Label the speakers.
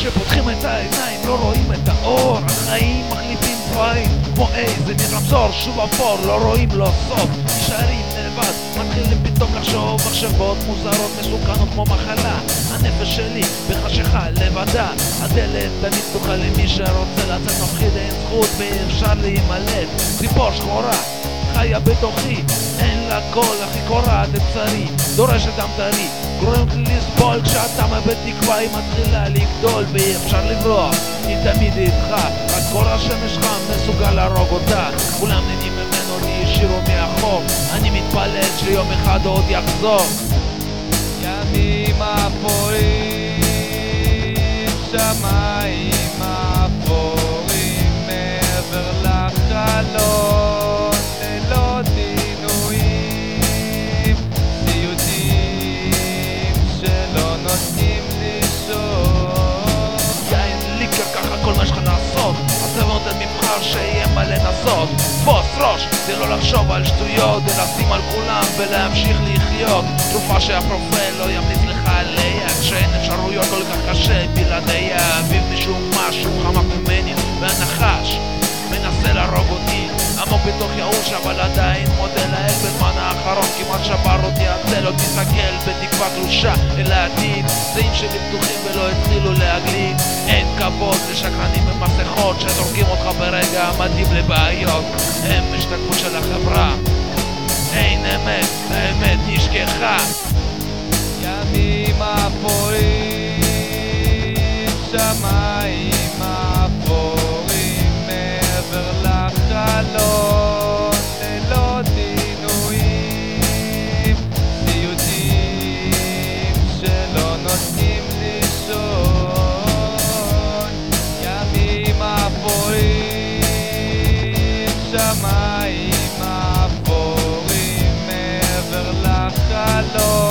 Speaker 1: כשפותחים את העיניים לא רואים את האור, החיים מחליפים צבעים כמו איזה מין רמזור, שוב אפור, לא רואים לו סוף, נשארים לבד, מתחילים פתאום לחשוב מחשבות מוזרות מסוכנות כמו מחלה. הנפש שלי בחשיכה לבדה, הדלת תמיד פתוחה למי שרוצה לצאת, מפחיד אין זכות ואפשר להימלט. ציפור שחורה חיה בתוכי, אין לה קול, הכי קורעת את צרי, דורשת דם טרי, גורמת לי לסבול. כשאתה מאבד תקווה היא מתחילה לגדול ואי אפשר לברוח, היא תמיד איתך, רק כל השמש חם מסוגל להרוג אותה. כולם נהנים ממנו, לי השאירו מאחור, אני מתפלל שיום אחד עוד יחזור.
Speaker 2: ימים אפורים, שמיים אפורים, מעבר לחלון ללא דינויים, סיוטים שלא נותנים לישון.
Speaker 1: יין ליקר ככה כל מה שלך לעשות, אז נותן מבחר שיהיה מה לנסות. תפוס ראש, זה לא לחשוב על שטויות, זה לשים על כולם ולהמשיך לחיות. תרופה שהפרופל לא ימליץ לך עליה, כשאין אפשרויות כל כך קשה בלעדיה. אביב משום משהו חמק ממני והנחש מנסה להרוג אותי, עמוק בתוך ייאוש אבל עדיין מודה לאל. בזמן האחרון כמעט שבר אותי הצל, עוד מסתכל בתקווה קלושה אל העתיד. זעים שלי פתוחים ולא התחילו להגליד, אין כבוד לשקרנים במסכות שזורקים אותך ברגע המתאים לבעיות. הם השתקפות של החברה, אין אמת, האמת נשכחה.
Speaker 2: ימים אפורים, שמיים אפורים, מעבר לחלון ללא דינויים, סיוטים שלא נותנים לישון. ימים אפורים, שמיים אפורים, מעבר לחלון